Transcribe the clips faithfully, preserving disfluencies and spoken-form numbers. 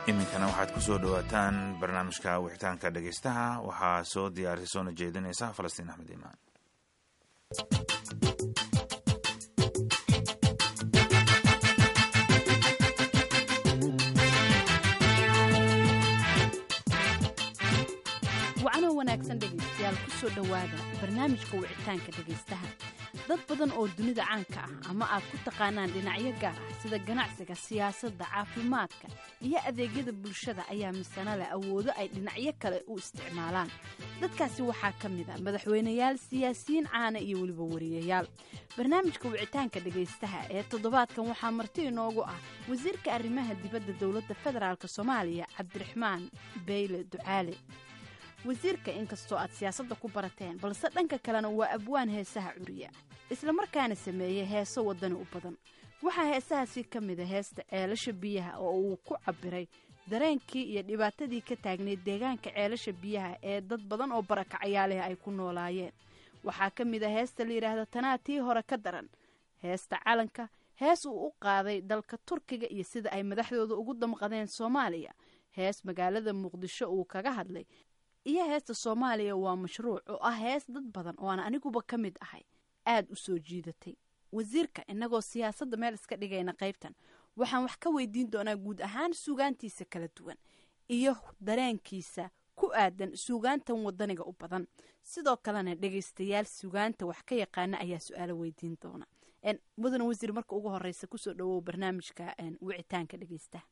iminkana waxaad ku soo dhowaataan barnaamijka wixitaanka dhegaystaha waxaa soo diyaarisay soona jeedinaysa falastiin axmed iimaan. wacano wanaagsan dhegaystayaal ku soo dhowaada barnaamijka wicitaanka dhegaystaha. dad badan oo dunida caanka ah ama aad ku taqaanaan dhinacyo gaar ah sida ganacsiga, siyaasadda, caafimaadka iyo adeegyada bulshada ayaa misana leh awoodo ay dhinacyo kale u isticmaalaan. dadkaasi waxaa ka mid ah madaxweyneyaal, siyaasiyiin caana iyo weliba wariyayaal. barnaamijka wicitaanka dhegaystaha ee toddobaadkan waxaa marti inoogu ah wasiirka arrimaha dibadda dowladda federaalk soomaaliya cabdiraxmaan beyle ducaale. wasiirka inkastoo aad siyaasadda ku barateen balse dhanka kalena waa abwaan heesaha curiya isla markaana sameeyey heeso wadani u badan. waxaa heesahaasi ka mid a heesta ceelasha biyaha oo uu ku cabiray dareenkii iyo dhibaatadii ka taagneyd deegaanka ceelasha biyaha ee dad badan oo barakacayaaleh ay ku noolaayeen. waxaa ka mid a heesta la yidhaahda tanaa tii hore ka daran, heesta calanka, hees uu u qaaday dalka turkiga iyo sida ay madaxdooda ugu damqadeen soomaaliya, hees magaalada muqdisho uu kaga hadlay, iyo heesta soomaaliya waa mashruuc oo ah hees dad badan oo aan aniguba ka mid ahay aad u soo jiidatay. wasiirka inagoo siyaasadda meel iska dhigayna qaybtan waxaan wax ka weydiin doonaa guud ahaan suugaantiisa kala duwan iyo dareenkiisa ku aadan suugaantan wadaniga u badan. sidoo kalena dhegaystayaal suugaanta wax ka yaqaana ayaa su-aalo weydiin doona. mudane wasiir, marka ugu horeysa kusoo dhawow barnaamijka wicitaanka dhegaystaha.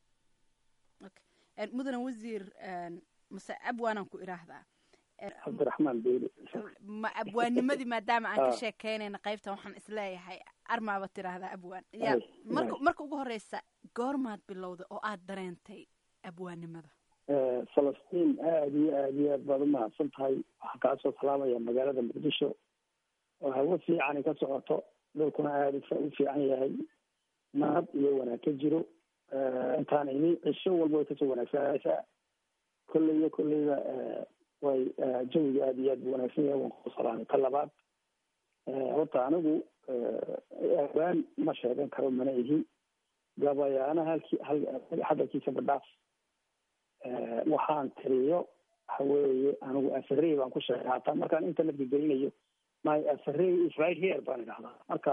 mudane wasiir, mase abwaanaan ku idhaahdaa cabdiraxmaan beyle ma abwaanimadii maadaama aan ka sheekeynayna qaybtan waxaan isleeyahay armaaba tiraahdaa abwaan ya marka marka ugu horeysa goormaad bilowda oo aad dareentay abwaanimada? falastiin aada iyo aada iyo aad baad umahadsan tahay. waxaan kaa soo salaamaya magaalada muqdisho oo hawo fiican ka socoto, dhulkuna aada u fiican yahay, nabad iyo wanaag ka jiro. intaan ini cisho walba way kasoo wanaagsanaysaa. kolleyba kolleyba way jawiga aada iyo aad bu wanaagsan yahay. waan ku salaamay. ka labaad, horta anigu abaan ma sheegan karo, mana ihi gabayaana halkii hadalkiisa badhaaf. waxaan tiriyo waxaweeye anigu afarey baan ku sheegay. hataa markaan internetka gelinayo my afarey is right here baan idhahdaa. marka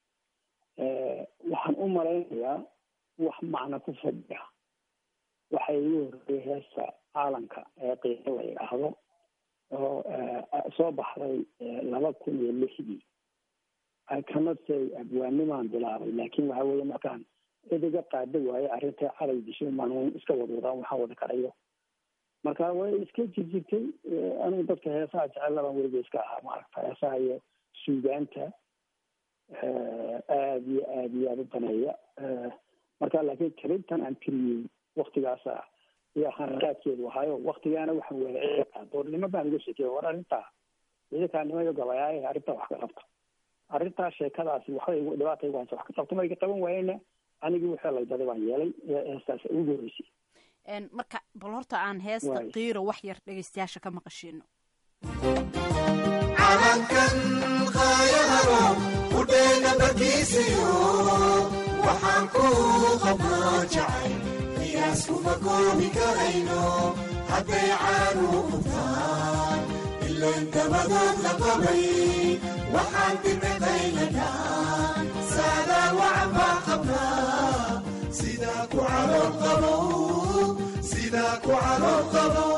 waxaan u malaynayaa wax macna ku fadhiya waxay igu horreeyay heesta caalanka ee qiimo la yidhaahdo oo soo baxday laba kun iyo lixdii. I cannot say abwaanimaan bilaabay, laakiin waxa weeye markaan idiga qaada waaye arrinta calay disho manuun iska wadwadaan waxaan wada karayo. marka way iska jirjirtay. anigu dadka heesaha jecelaban weliba iska ahaa, maaragta heesaha iyo suugaanta aada iyo aada iyo aada u daneeya. marka laakiin tirintan aan tiriyey waktigaasa iyo xanaqaadkeedu ahaayo waktigaana waxaan weelaa doornimo baan uga sheekey war arrintaa idinkaanimayo gabayaaye arrintaa wax ka qabta. arrintaa sheekadaasi waxbay igu dhibaatay waan wax ka qabta. marka qaban waayena anigii wixii laydaday baan yeelay heestaas ugu horreysay. marka bal horta aan heesta qiiro wax yar dhegaystayaasha ka maqashiino. calankan qaayaharo udheena barkiisiyo waxaan ku qabnaa jacay qiyaasuma koobi karayno hadday caanu qubtaan ilan dabadood la qabay waxaan dirnaqayladaan saadaa wacbaa qabnaa sidaa ku calool qabow sidaa ku calool qabow.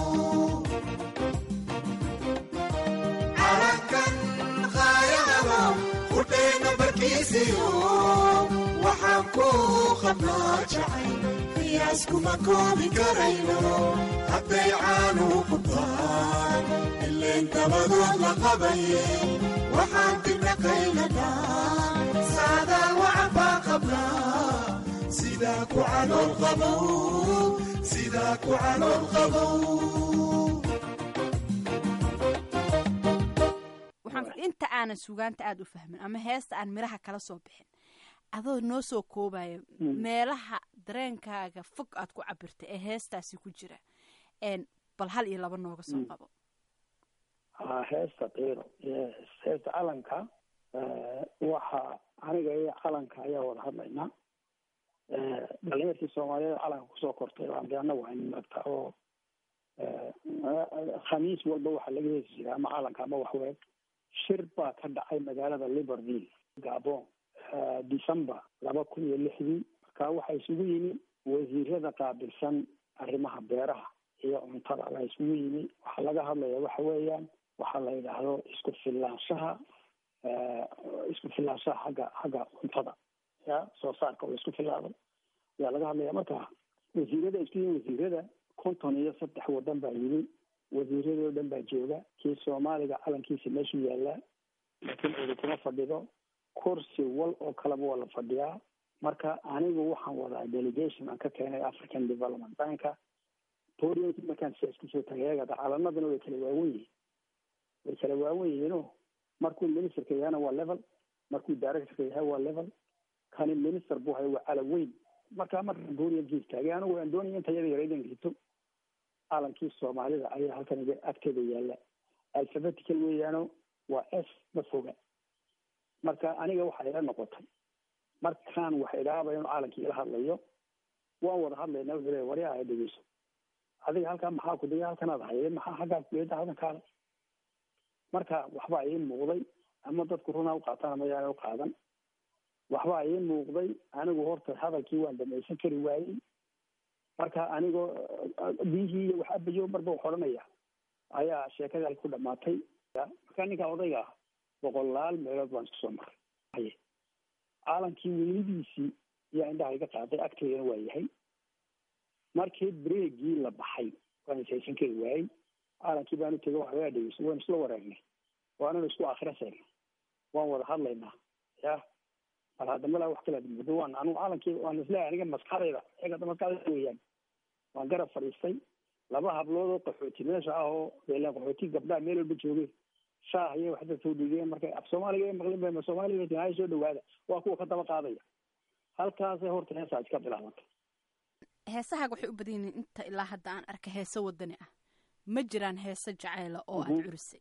calankan qaayaharo udheena barkiisiyo waxaan ku qabnaa jacay qiyaaskuma koobi karayno hadday caanu qubtaan ileen dabadood la qabaye waxaan dirnaqayladaan saadaa wacbaa qabnaa sidaa ku calool qabow sidaa ku calool qabow. inta aanan suugaanta aada u fahmin ama heesta aan miraha kala soo bixin adoo noo soo koobaya meelaha dareenkaaga fog aad ku cabirtay ee heestaasi ku jira bal hal iyo laba nooga soo qabo. heesta qiiro heesta calanka waxa aniga iyo calanka ayaa wada hadlaynaa. dhalinyarkii soomaaliyeed calanka kusoo kortay aan de annagu aynu maagtaa oo khamiis walba waxaa laga heesi jiray ama calanka ama waxweeg shir baa ka dhacay magaalada libreville gabon december laba kun iyo lixdii markaa waxaa isugu yimi wasiirada qaabilsan arrimaha beeraha iyo cuntada la isugu yimi waxaa laga hadlaya waxa weeyaan waxaa la yidhaahdo isku filaanshaha isku filaanshaha xagga xagga cuntada ya soo saarka oo isku filaado ayaa laga hadlaya marka wasiirada isku yimi wasiirada konton iyo saddex wadan baa yimi wasiiradoo dhan baa jooga kii soomaaliga calankiisa meeshuu yaallaa laakiin cidi kuma fadhido kursi wal oo kaleba waa la fadhiyaa marka anigu waxaan wadaa delegation aan ka keenay african development banka podiumki markaan siyaas kusoo tagay calanadana way kala waawen yihiin way kala waawen yihiino markuu ministerka yahana waa level markuu directorka yahay waa level kani minister buu hay waa calan weyn marka markaan podiumkiis taagay anigu aan doonaya inta yada yaraydan grito calankii soomaalida ayaa halkan agteeda yaalla alphabetical weeyaano waa s ma foga marka aniga waxaa ila noqotay markaan wax idhaaba inuu calankii ila hadlayo waan wada hadlayna wuxuu leeya wari aa dhegeyso adiga halkaa maxaa ku daya halkanaad haye maxaa xaggaa kuleeda halkan kaale marka waxbaa ii muuqday ama dadku runaa u qaataan ama yaana u qaadan waxbaa ii muuqday anigu horta hadalkii waan dhamaysan kari waayey marka anigoo biyihii iyo wax abayo marba wax odhanaya ayaa sheekadii ku dhamaatay marka ninka odayga ah boqolaal meelood baan isku soo maray caalankii weynidiisii ayaa indhaha iga qaaday agteedana waa yahay markii breegii la baxay waan ishaysan kari waayey caalankii baan u tegay wax laga dhegeyso waan isla wareegnay waananu isku akhrisaynay waan wada hadlaynaa ya bal hadda malaa wax kala dhimado waan anu caalankii waan isleeyahay aniga maskaxdayda eegada maskaxdayda weeyaan waan garab fadhiistay laba hablood oo qaxooti meesha ah oo beelaan qaxooti gabdhaha meel walba joogay shaah iyo wax dadka soo dhigeen markay af soomaaliga ay maqlin bay soomaaliga tahay soo dhawaada waa kuwa ka daba qaadaya halkaasay horta heesaa iska bilaabantay heesahaaga waxay u badan yihiin inta ilaa hadda aan arka heeso wadani ah ma jiraan heeso jacayla oo aad curisay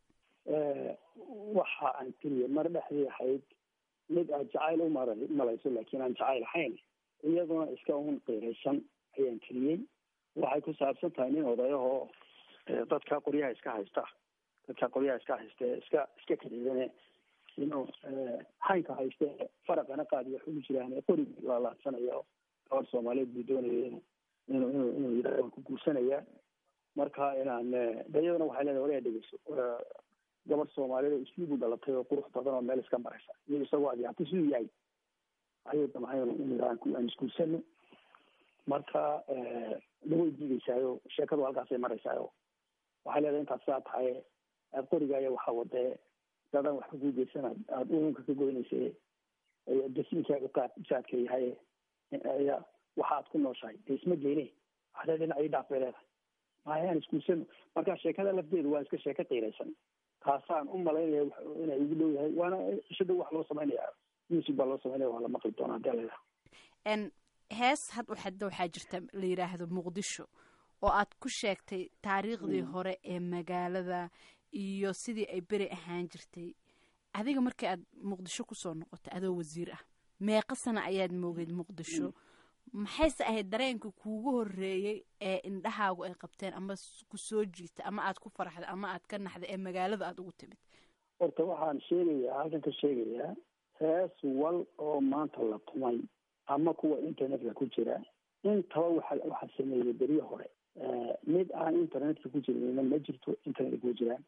waxa aan tiriye mar dhexdii ahayd mid aad jacayl u malayso laakiin aan jacayl ahayn iyaduna iska un qiiraysan ayaan tiriyey waxay ku saabsan tahay nin odayahoo dadka qoryaha iska haysta dadka qoryaha iska hayste iska iska kaliidane inuu haynka hayste faraqana qaadiyo xugu jiraan qorig laalaadsanayo gabadh soomaaliyeed buu doonaya inuu inuu inuu inuu yidhahdo ku guursanaya marka inaan dayadana waxay leedahay wariga dhegeyso gabadh soomaaliyeed isliibu dhalatay oo qurux badan oo meel iska maraysa iyo isagoo adyaabta siduu yahay ayuu damcay inuu aan isguursano marka laway diideysaayo sheekadu halkaasay maraysaayo waxay leedahay intaas saa tahay aad qorigaayo waxaa wadee dadan wax ka guugeysan aada uunka ka goynaysa dasinkaagu qaad jaadka yahay ya waxaad ku nooshahay de isma geyne waxdee dhinac ii dhaaf bay leedahay maayaan isguursano marka sheekada lafteedu waa iska sheeko qiiraysan taasaan u malaynaya inay igu dhow yahay waana ishada wax loo samaynaya music baa loo samaynaya waa la maqli doonaa hadii layidhaha n hees had waxada waxaa jirta la yidhaahdo muqdisho oo aad ku sheegtay taariikhdii hore ee magaalada iyo sidii ay beri ahaan jirtay adiga markii aad muqdisho kusoo noqotay adoo wasiir ah meeqa sana ayaad moogeed muqdisho maxayse ahayd dareenka kuugu horeeyey ee indhahaagu ay qabteen ama ku soo jiita ama aad ku faraxday ama aad ka naxday ee magaalada aad ugu timid horta waxaan sheegayaa halkan ka sheegayaa hees wal oo maanta la tumay ama kuwa internetka ku jira intaba waxa waxaa sameeyey beriye hore mid aan internetka ku jirin ma jirto internetka ku jiraan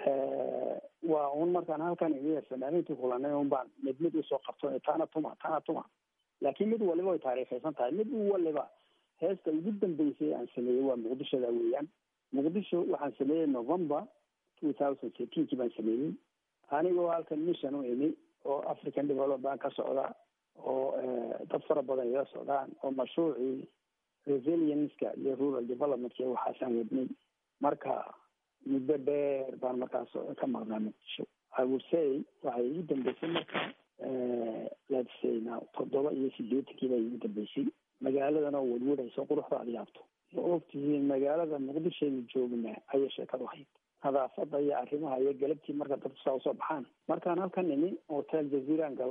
waa un markaan halkan iga fanaaniintii kulanay un baan mid mid usoo qabto taana tuma taana tuma laakiin mid waliba way taariikhaysan tahay mid waliba heesta ugu dambeysay aan sameeyey waa muqdishoda weeyaan muqdisho waxaan sameeyey november two thousand thirteenkii baan sameeyey anigoo halkan mission u imi oo african development bank ka socda oo dad fara badan iga socdaan oo mashruucii resilienska iyo rural developmentka waxaasaan wadnay marka muddo dheer baan markaas ka maqnaa muqdisho I would say waxay igu dambeysay marka let's say now toddoba iyo sideetankii baa igu dambeysay magaaladana oo wadwadayso quruxda aad yaabto ma ogtihiin magaalada muqdishoaynu joognaa ayay sheekadu ahayd nadaafada iyo arrimaha iyo galabtii marka dadku saa usoo baxaan markaan halkan nimi hotel jazeeraan gallay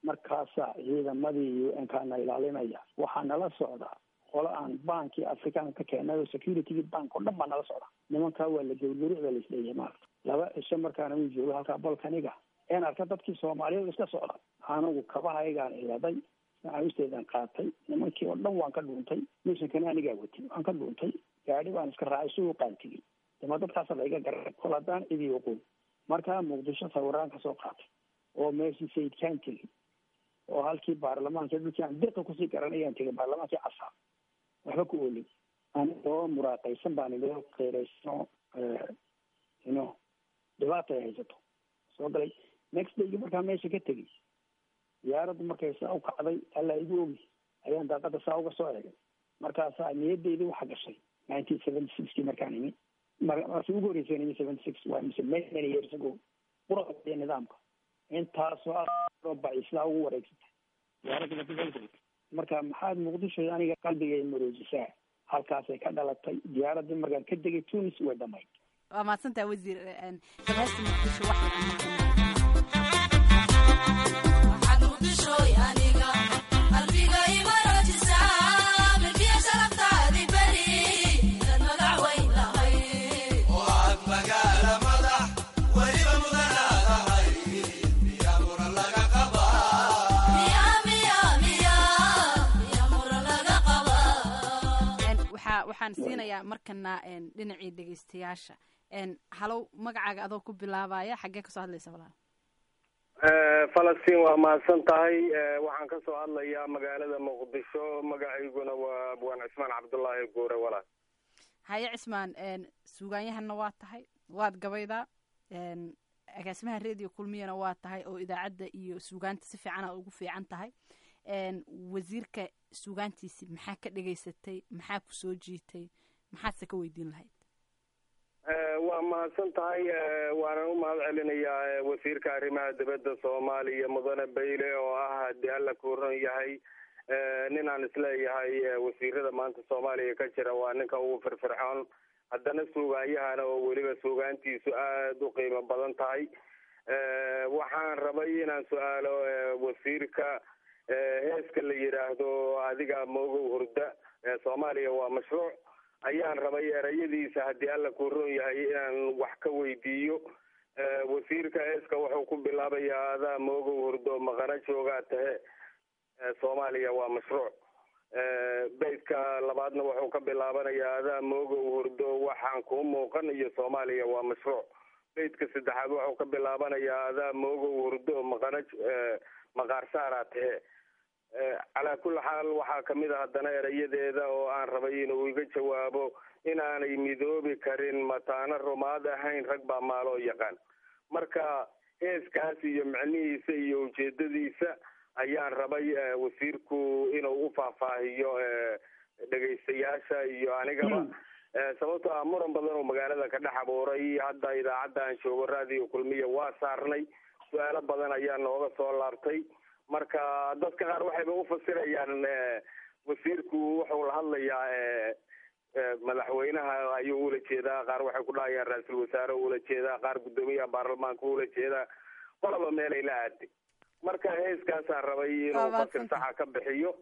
markaasaa ciidamadii u n kana ilaalinaya waxaa nala socda qolo aan bankii african ka keenay oo security bank oo dhan baa nala socda nimankaa waa la gawrgawricda la isleeyahay maarata laba cisho markaana uu joogo halkaa balkaniga een arka dadkii soomaaliyeed iska socda anigu kabahaygaan iladay macawisteedaan qaatay nimankii oo dhan waan ka dhuuntay mishankana anigaa watay waan ka dhuuntay gaadhi baan iska raacay suuqaan tegey dama dadkaasa la iga garay kol haddaan cidii oqoon markaa muqdisho sawiraan kasoo qaatay oo meeshii sayidkaan tegey oo halkii baarlamaanka dhulkii aan dirka kusii garanayaan tegay baarlamaankii casaa waxba ku oolin anigoo muraaqaysan baan idoo qeeraysano ino dhibaata ay haysato soo galay next daygi markaa meesha ka tegey diyaaraddu markay saa u kacday allaa igu ogi ayaan daaqada saa uga soo eegay markaasaa niyadaydii waxa gashay nineteen seventy sixkii markaan imi markii ugu horreysay imi seventy six waa mise many many years ago quraiyo nidaamka intaasoo ah bacislaa ugu wareegsatay diyaaradda marka maxaad muqdisho aniga qalbigay maroojisaa halkaasay ka dhalatay diyaaraddii markaan ka degay tunis way dhamayd waa mahadsantaha wasiir heesta muqdisho waxay waxaan siinayaa markana dhinacii dhegeystayaasha halow magacaaga adoo ku bilaabaya xaggee kasoo hadlaysa walaal falastiin waa mahadsan tahay waxaan kasoo hadlayaa magaalada muqdisho magacayguna waa abwaan cismaan cabdullaahi guure walaal haye cismaan suugaanyahana waa tahay waad gabaydaa agaasimaha radio kulmiyana waa tahay oo idaacadda iyo suugaanta si fiican aad ugu fiican tahay wasiirka suugaantiisi maxaa ka dhegaysatay maxaa ku soo jiitay maxaadse ka weydiin lahayd waa mahadsan tahay waanan u mahad celinayaa wasiirka arrimaha dibadda soomaaliya mudane bayle oo ah haddii alla ku ron yahay nin aan isleeyahay wasiirada maanta soomaaliya ka jira waa ninka ugu firfircoon haddana suugaanyahana oo weliba suugaantiisu aada u qiimo badan tahay waxaan rabay inaan su-aalo wasiirka heeska la yidhaahdo adiga moogow hurda soomaaliya waa mashruuc ayaan rabay erayadiisa haddii alla ku ron yahay inaan wax ka weydiiyo wasiirka heeska wuxuu ku bilaabayaa adaa moogow hurdo maqana joogaa tahe soomaaliya waa mashruuc beydka labaadna wuxuu ka bilaabanayaa adaa moogow hurdo waxaan kuu muuqan iyo soomaaliya waa mashruuc beydka saddexaad wuxuu ka bilaabanayaa adaa moogow hurdo maqana maqaarsaaraa tahe calaa kulli xaal waxaa kamid a haddana erayadeeda oo aan rabay inuu iga jawaabo inaanay midoobi karin mataana rumaad ahayn rag baa maaloo yaqaan marka heeskaas iyo micnihiisa iyo ujeedadiisa ayaan rabay wasiirku inuu u faahfaahiyo dhegaystayaasha iyo anigaba sababto ah muran badan oo magaalada ka dhex abuuray hadda idaacadda aan joogo radio kulmiya waa saarnay su-aalo badan ayaa nooga soo laabtay marka dadka qaar waxayba ufasirayaan wasiirku wuxuu la hadlayaa madaxweynaha ayuu ula jeedaa qaar waxay ku dhahayaan ra-iisul wasaare ula jeedaa qaar guddoomiyaha baarlamaanka ula jeedaa qolaba meelay la aaday marka heeskaasaan rabay inuu fasir saxa ka bixiyo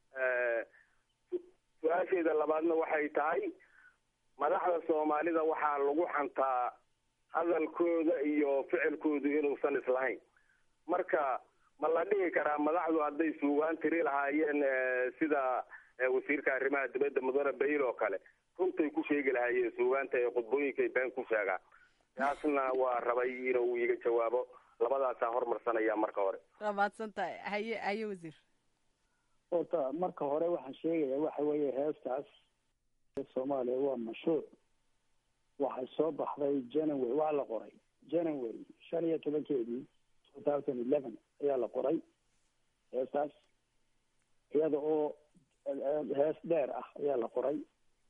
su-aasheeda labaadna waxay tahay madaxda soomaalida waxaa lagu xantaa hadalkooda iyo ficilkoodu inuusan islahayn marka ma la dhihi karaa madaxdu hadday suugaan tiri lahaayeen sida wasiirka arrimaha dibadda mudane bayl oo kale runtay ku sheegi lahaayeen suugaanta ee khudbooyinkay been ku sheegaan taasna waa rabay inuu iga jawaabo labadaasaan hormarsanaya marka hore waa mahadsan tahay haye haye wasiir horta marka hore waxaan sheegaya waxa weeye heestaas soomaaliya waa mashruuc waxay soo baxday january waa la qoray january shan iyo tobankeedii two thousand eleven ayaa la qoray heestaas iyada oo hees dheer ah ayaa la qoray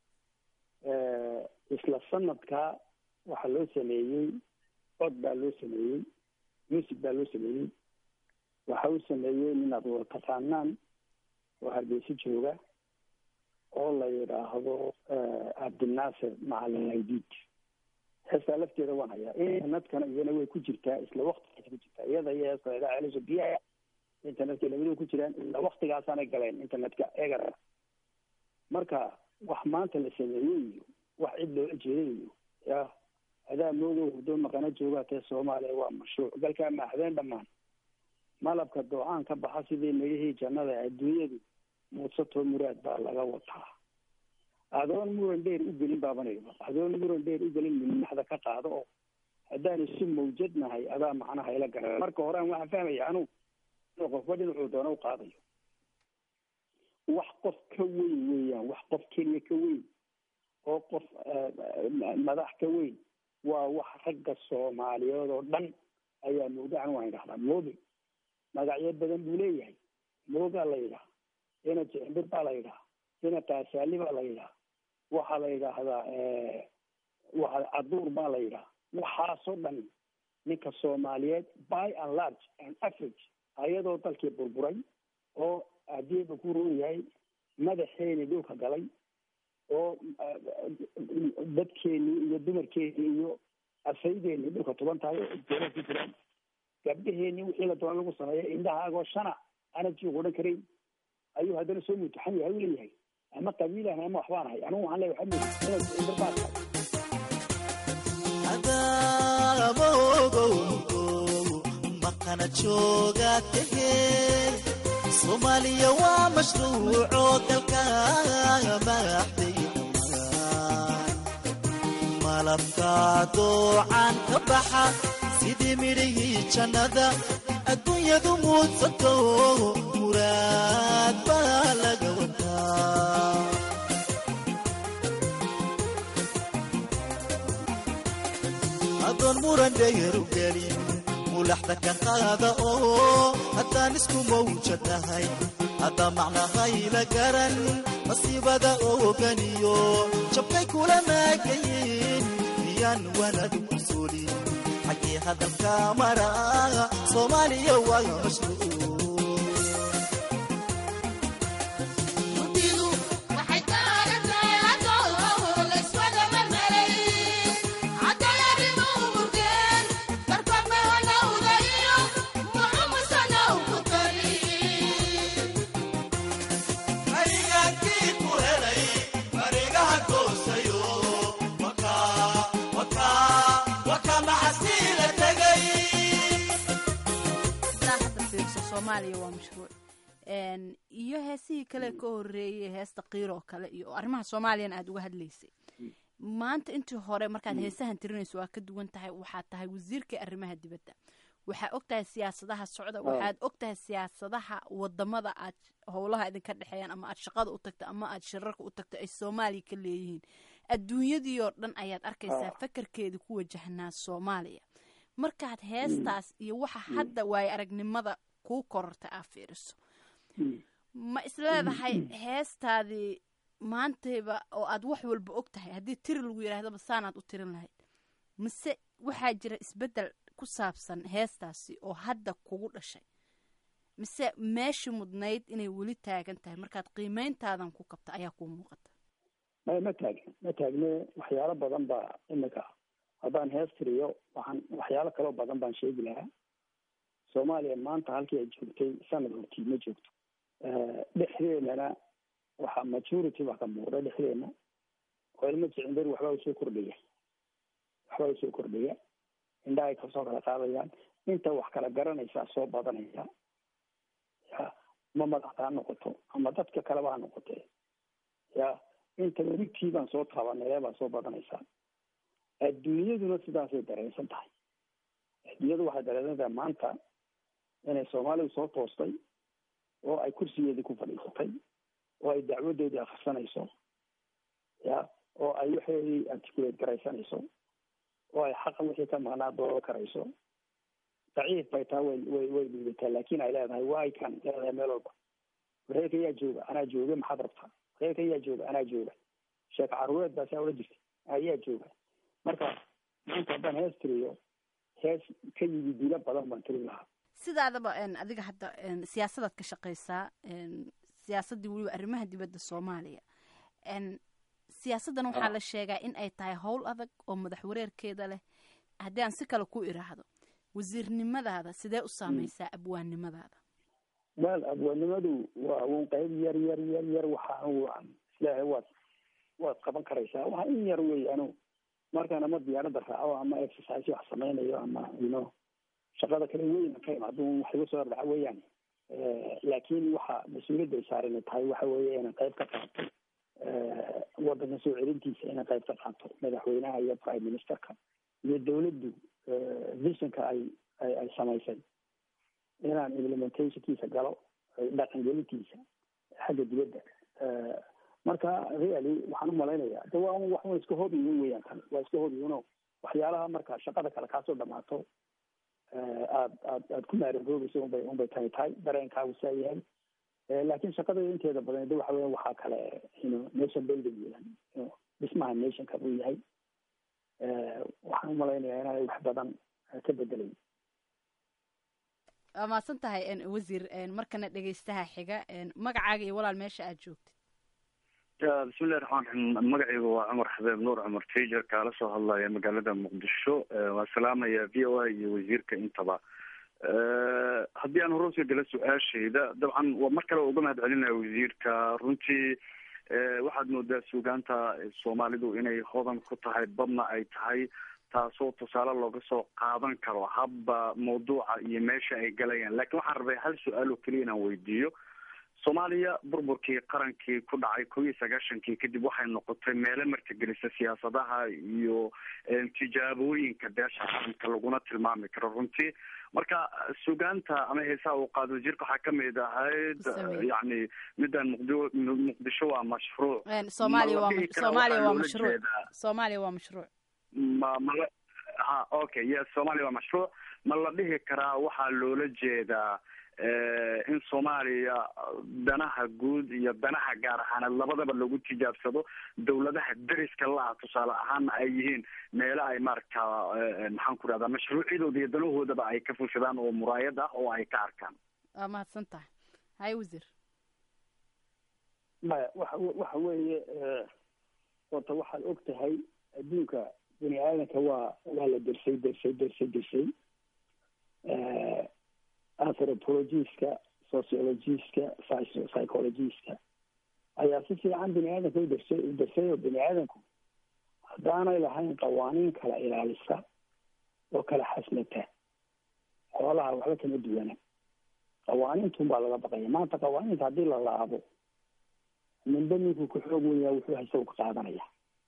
isla sanadkaa waxaa loo sameeyey cod baa loo sameeyey music baa loo sameeyey waxa uu sameeyey nin aad wada taqaanaan oo hargeysa jooga oo la yidhaahdo cabdinaasir macalin aydid heestaa lafteeda waan hayaa internedkana iyana way ku jirtaa isla waktigaas ku jirtaa iyada iyo heesta la yidhaha celiso biyaha internetka labaduu ku jiraan ilaa waktigaasaanay galeen internetka eegara marka wax maanta la sameeyey iyo wax cid loola jeeday iyo ya adaa moodo hurdo maqana joogaa tee soomaaliya waa mashruuc galkaa maahdeen dhammaan malabka do-aan ka baxa sidii midhihii jannada adduunyadu muudsato muraad baa laga wataa adoon muran dheer u gelin baabanayba adoon muran dheer u gelin midnaxda ka qaado oo haddaan isu mawjadnahay adaa macnaha ila gara marka horean waxaan fahmaya anu inuu qofba dhinacuu doona u qaadayo wax qof ka weyn weeyaan wax qof keliya ka weyn oo qof madax ka weyn waa wax ragga soomaaliyeed oo dhan ayaa mawdacan waan idhahdaa mooge magacyo badan buu leeyahay moogaa la yidhaha ina jecmbir baa la yidhaha ina kaasaali baa la yidhaha waxaa la yidhaahdaa waa caduur baa la yidhaha waxaasoo dhan ninka soomaaliyeed by and large and average ayadoo dalkii burburay oo haddiiba ku roon yahay madaxeeni dhulka galay oo dadkeenii iyo dumarkeenii iyo asaydeenii dhulka tuban tahay oo jeela ku jiraan gabdhaheenii wixii la doona lagu sameeya indhahaagoo shana ana jiiq odhan karayn ayuu haddana soo mutaxan yahay u leeyahay ama qabiilahan ama waxbaan ahay anigu waxaan leeyahay waxaa mooda inaad indarbaa tahay adaamogow maqana jooga tahee soomaaliya waa mashruuco dalkaaga madaxday dhammaan malabka doocan ka baxa sidii midhihii jannada adduunyadu muudsato muraad baa laga wataa adoon muran dheer u gelin mulaxda ka qaada oo haddaan isku mawjadnahay hadda macnahayla garan masiibada ooganiyo jabkay kula maagayin miyaan wanadu ku soolin xaggii hadalka maraa soomaaliya waa mashruuc soomaaliya waa mashruuc iyo heesihii kale ka horeeyey heesta qiiroo kale iyo arrimaha soomaaliyana aada uga hadlaysay maanta intii hore markaad heesahan tirinayso waa ka duwan tahay waxaad tahay wasiirka arrimaha dibadda waxaa og tahay siyaasadaha socda waxaad og tahay siyaasadaha wadamada aad howlaha idinka dhexeeyaan ama aad shaqada u tagta ama aad shirarka u tagta ay soomaaliya ka leeyihiin adduunyadii oo dhan ayaad arkaysaa fakarkeeda ku wajahnaa soomaaliya markaad heestaas iyo waxa hadda waaye aragnimada kuu kororta aa fiiriso ma isleedahay heestaadii maantayba oo aad wax walba og tahay haddii tiri lagu yidhahdaba saanaad u tirin lahayd mise waxaa jira isbeddel ku saabsan heestaasi oo hadda kugu dhashay mise meeshii mudnayd inay weli taagan tahay markaad qiimeyntaadan ku kabta ayaa kuu muuqata ma ma taagn ma taagne waxyaalo badan baa imika haddaan hees tiriyo waxaan waxyaalo kaloo badan baan sheegi lahaa soomaaliya maanta halkii ay joogtay sanad hortii ma joogto dhexdeenana waxaa majority baa ka muuqda dhexdeena oo ilmo jicindar waxbaa usoo kordhaya waxbaa usoo kordhaya indhahay kasoo kala qaadayaan inta wax kala garanaysaa soo badanaysa ya ma madaxda ha noqoto ama dadka kaleba ha noqotee ya inta weligtii baan soo taabanaya baa soo badanaysaa adduunyaduna sidaasay dareensan tahay adduunyadu waxay dareensan tahay maanta inay soomaalidu soo toostay oo ay kursigeedii ku fadhiisatay oo ay dacwadeedii akrisanayso ya oo ay waxeedii articulate garaysanayso oo ay xaqa wixii ka maqnaa doodo karayso daciif bay taa way way way dhiibataa laakiin ay leedahay way kan leedahay meel walba wareerka yaa jooga anaa jooga maxaad rabtaa wareerka yaa jooga anaa jooga sheek caruureed baa saa ula jirta ayaa jooga marka maanta haddaan hees tiriyo hees ka yimi dilo badan baan tiri lahaa sidaadaba adiga hadda siyaasadaad ka shaqaysaa siyaasaddii weliba arrimaha dibadda soomaaliya siyaasaddan waxaa la sheegaa in ay tahay howl adag oo madax wareerkeeda leh haddii aan si kale ku iraahdo wasiirnimadaada sidee u saameysaa abwaannimadaada wel abwaanimadu waa un qayb yar yar yar yar waxaan waan islaahay waad waad qaban karaysaa waxa in yar weeyaan markaan ama diyaaradda raaco ama exercise wax samaynayo ama you know shaqada kale weyn ka imaado wax igu soo dhaca weeyaan laakiin waxa mas-uuliyadda ay saaran tahay waxa weeye inaan qayb ka qaato waddanka soo celintiisa inaan qayb ka qaato madaxweynaha iyo prime ministerka iyo dawladdu visionka ay ay samaysay inaan implementationkiisa galo dhaqangelintiisa xagga dibadda marka really waxaan u malaynayaa de waa wax waa iska hobiyin weeyaan kan waa iska hobiyino waxyaalaha marka shaqada kale kaasoo dhamaato aad aad aad ku maaragoobayso unbay unbay tani tahay dareenkaagu saa yahay laakiin shaqada inteeda badan de waxa weya waxaa kale ino nation building yeelan dhismaha nationka buu yahay waxaan u malaynayaa inaanay wax badan ka bedelayn waa mahadsan tahay wasiir markana dhegeystaha xiga magacaaga iyo walaal meesha aad joogtid bismillahi raxmaan raxiim magacaygu waa cumar xabeeb nuur cumar tiger kaala soo hadlaya magaalada muqdisho waa salaamaya v o a iyo wasiirka intaba haddii aan hore usoo gala su-aashayda dabcan mar kale uga mahad celinaya wasiirka runtii waxaad moodaa suugaanta soomaalidu inay hodan ku tahay badna ay tahay taasoo tusaale looga soo qaadan karo habba mawduuca iyo meesha ay galayaan lakin waxaan rabay hal su-aal oo keliya inaan weydiiyo soomaaliya burburkii qarankii ku dhacay kow iyo sagaashankii kadib waxay noqotay meelo martigelisa siyaasadaha iyo tijaabooyinka beesha caalamka laguna tilmaami karo runtii marka suugaanta ama heesaha uu qaado wasiirka waxaa kamid ahayd yani midaan muqd muqdisho waa mashruuc soomaaliya waa soomaaliya waa mashruuc soomaaliya waa mashruuc ma mala ha okay yes soomaaliya waa mashruuc ma la dhihi karaa waxaa loola jeedaa in soomaaliya danaha guud iyo danaha gaar ahaaneed labadaba lagu tijaabsado dawladaha deriska la-ah tusaale ahaana ay yihiin meelo ay maaragta maxaan ku rahdaa mashruucyadooda iyo danahoodaba ay ka fushadaan oo muraayad ah oo ay ka arkaan waa mahadsan tahay hay wasiir maya waxa waxa weeye horta waxaad og tahay adduunka bini aadanka waa waa la dersay dersay dersay dersay anthropologiska sociologiska psychologiska ayaa si fiican bini aadanka u dersay u dersay oo bini aadanku haddaanay lahayn qawaaniin kala ilaalisa oo kala xasmata xoolaha waxba kama duwana qawaaniintun baa laga baqaya maanta qawaaniinta haddii la laabo ninba ninkuu ka xoog weynaa wuxuu haysa u ka qaadanaya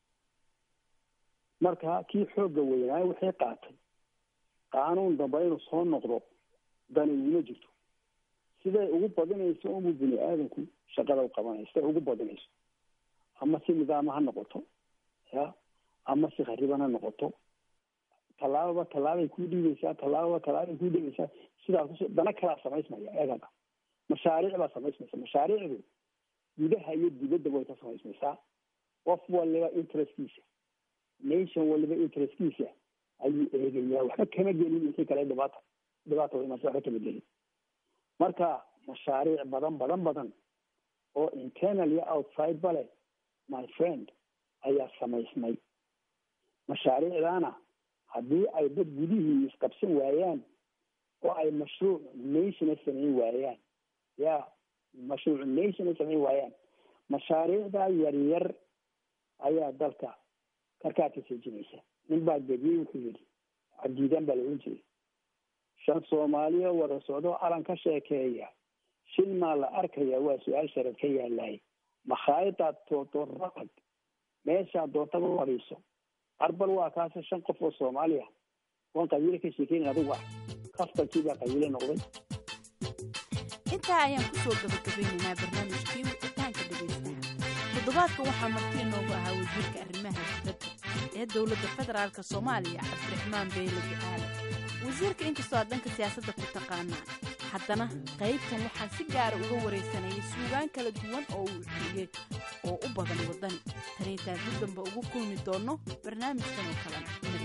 marka kii xoogga weynaa wixii qaatay qaanuun damba inuu soo noqdo dani uma jirto siday ugu badinayso unbuu bini aadanku shaqada u qabanaya siday ugu badinayso ama si nidaama ha noqoto ya ama si khariban ha noqoto tallaababa tallaabay kuu dhiibeysaa tallaababa tallaabay kuu dhiibeysaa sidaas dana kalaa samaysmaya eegada mashaariic baa samaysmaysa mashaariicdu gudaha iyo dibadda way ka samaysmaysaa qof waliba interestkiisa nation waliba interestkiisa ayuu eegayaa waxba kama gelin intii kale dhibaata dhibaata way imaansa waxba kama gelin marka mashaariic badan badan badan oo internal iyo outside bale my friend ayaa samaysmay mashaariicdaana haddii ay dad gudihii isqabsan waayaan oo ay mashruuc nationa samayn waayaan ya mashruuc nationa samayn waayaan mashaariicdaa yaryar ayaa dalka karkaa ka seejinaysa nin baa gebiyey wuxuu yidhi cabdiidaan baa la ohan jiray shan soomaaliya wada socdo calan ka sheekeeya shil maa la arkaya waa su-aal sharad ka yaalaay makhaayadaad toodoorag meeshaad doontaba fadhiiso arbal waa kaase shan qof oo soomaaliya waan qabiile ka sheekeyna adigu ah kaftankii baa qabiile noqday intaa ayaan kusoo gabagabaynaynaa barnaamijkii wicitaanka dhegeystaha toddobaadka waxaa marti inoogu ahaa wasiirka arrimaha dibadda ee dowladda federaalka soomaaliya cabdiraxmaan beyle ducaale wasiirka inkastoo aad dhanka siyaasadda ku taqaanaan haddana qaybtan waxaa si gaara uga waraysanayay suugaan kala duwan oo uu xiyey oo u badan waddani tan intaan dib damba ugu kulmi doonno barnaamijkan oo kalena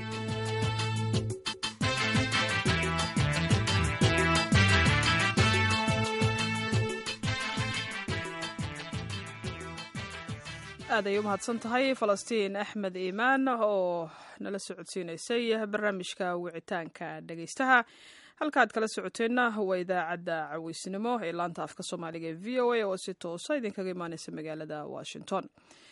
aad ay u mahadsan tahay falastiin axmed iimaan oo nala socodsiinaysay barnaamijka wicitaanka dhegaystaha halkaad kala socoteenna waa idaacadda caweysnimo ee laanta afka soomaaliga ee v o a oo si toosa idinkaga imaaneysa magaalada washington.